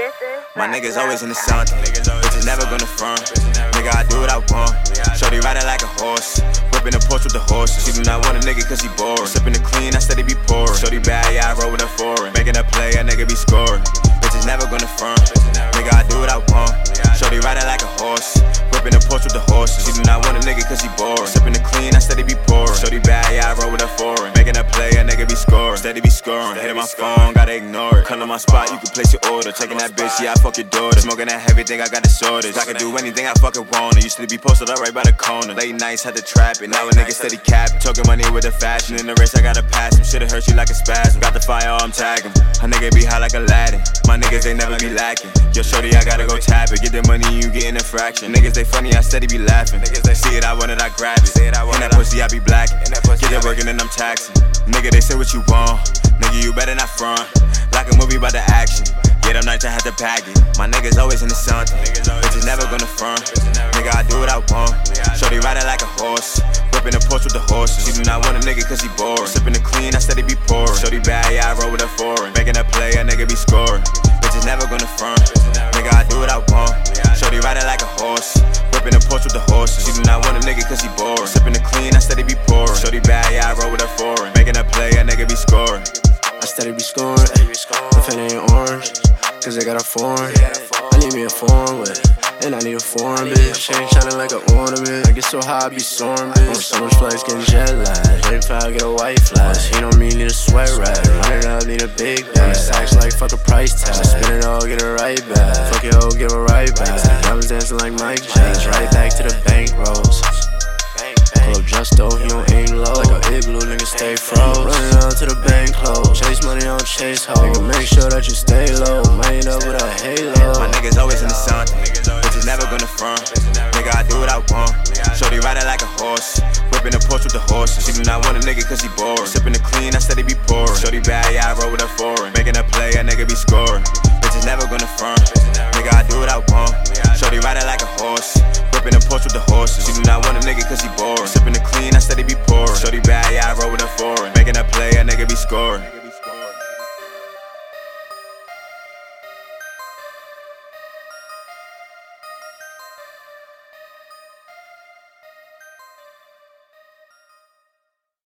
My niggas always in the sun. Bitches never gonna front. Nigga, I do what I want. Shorty riding like a horse. Whipping the porch with the horses. She do not want a nigga cause he bored. Sipping the clean, I steady be pouring. Shorty bad, yeah, I roll with a foreign. Making a play, a nigga be scoring. Bitches never gonna front. Nigga, I do what I want. Shorty riding like a horse. Whipping the porch with the horses. She do not want a nigga cause he bored. Sipping the clean, I steady be pouring. Shorty bad, yeah, I roll with a foreign. Making a play, a nigga be scoring. Steady be scoring. Hitting my phone, gotta ignore it. Come to my spot, you can place your order. Checking that bitch, yeah, I fuck your daughter. Smoking that heavy thing, I got disorders. I can do anything I fucking want. I used to be posted up right by the corner. Late nights had to trap it. Now a nigga steady capping. Talking money with the fashion. In the race, I gotta pass him. Shit'll hurt you like a spasm. Got the firearm tagging. A nigga be high like Aladdin. My niggas, they never be lacking. Yo, shorty, I gotta go tap it. Get the money, you getting a fraction. Niggas, they funny, I steady be laughing. Niggas, they see it, I want it, I grab it. In that pussy, I be blacking. Get it working and I'm taxing. Nigga, they say what you want. Nigga, you better not front. Like a movie about the action. Yeah, them nights I had to pack it. My niggas always in the sun. Bitches never gonna front. Nigga, I do what I want. Shorty riding like a horse. Whipping the porch with the horses. She do not want a nigga cause he bored. Sipping the clean, I steady be pouring. Shorty bad, yeah, I roll with a foreign. Making a play, a nigga be scoring. Bitches never gonna front. Nigga, I do what I want. Shorty riding like a horse. Whipping the porch with the horses. She do not want a nigga cause he bored. Sipping the clean, I steady be pouring. Shorty bad, yeah, I roll with a foreign. Making a play, a nigga be scoring. I steady be scoring. If it ain't orange, cause they got a foreign. I need me a foreign with it. And I need a foreign bitch. She ain't shining like an ornament. I get so high, I be soaring, bitch. On so much flights, getting jet lag. 35, get a white flash. He don't mean need a sweat rag. 100 up, need a big bag. Stacks like fuck a price tag. Spin it all, get it right back. Fuck it, hoe, give it right back. Diamonds dancing like Mike James. Right back to the bank rolls. Pull up Justo, he don't aim low. Like a igloo, nigga stay froze. Running out to the bank close. Chase money, don't chase hoes. Nigga, make sure that you stay low. Made up with a halo. My niggas always in the sun. Bitches never gonna front. Nigga, I do what I want. Shorty riding like a horse. Whipping the porch with the horses. She do not want a nigga cause he bored. Sipping the clean, I steady be pouring. Shorty bad, yeah, I roll with a foreign. Making a play, a nigga be scoring. Bitches never gonna front. Nigga, I do what I want. Shorty riding like a horse. Whipping the porch with the horses. She do not want a nigga cause he bored. Sipping the clean, I steady be pouring. Shorty bad, yeah, I roll with a foreign. Making a play, a nigga be scoring.